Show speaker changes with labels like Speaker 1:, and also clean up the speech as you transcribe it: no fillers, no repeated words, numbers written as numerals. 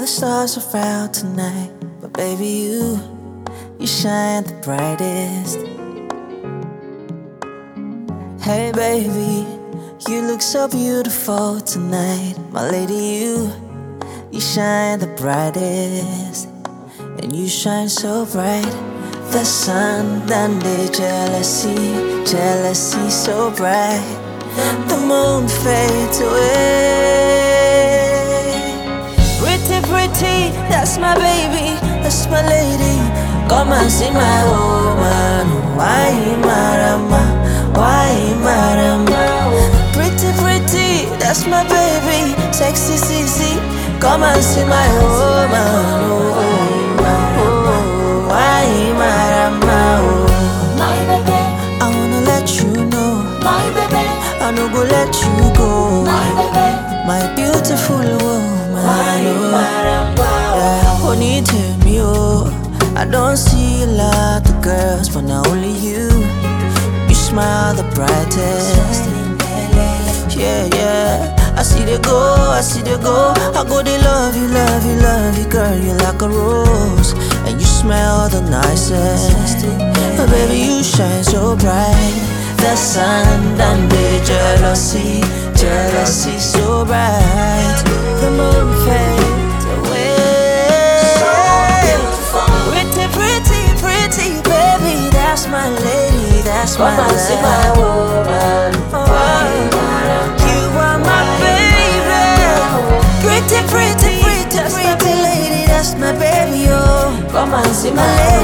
Speaker 1: stars around tonight, but baby you shine the brightest. Hey baby, you look so beautiful tonight, my lady. You shine the brightest, and you shine so bright. The sun done the jealousy so bright. The moon fades away. Pretty, that's my baby, that's my lady. Come and see my woman. Why marama? Pretty, that's my baby, sexy CC. Come and see my woman. Why marama?
Speaker 2: My baby,
Speaker 1: I wanna let you know,
Speaker 2: my baby,
Speaker 1: I no go let you go.
Speaker 2: my baby,
Speaker 1: My beautiful woman.
Speaker 2: why marama?
Speaker 1: Yeah, only tell me, oh, I don't see a lot of girls, but now only you. You smile the brightest. Yeah. I see they go. I go, they love you, girl. You like a rose, and you smell the nicest. But baby, you shine so bright. The sun and the jealousy so bright. The moon fades away. Pretty, baby, that's my lady, that's my
Speaker 2: Come and see my
Speaker 1: lady.
Speaker 2: woman.
Speaker 1: You are my baby. Pretty lady, that's my baby, oh.
Speaker 2: Come and see my
Speaker 1: My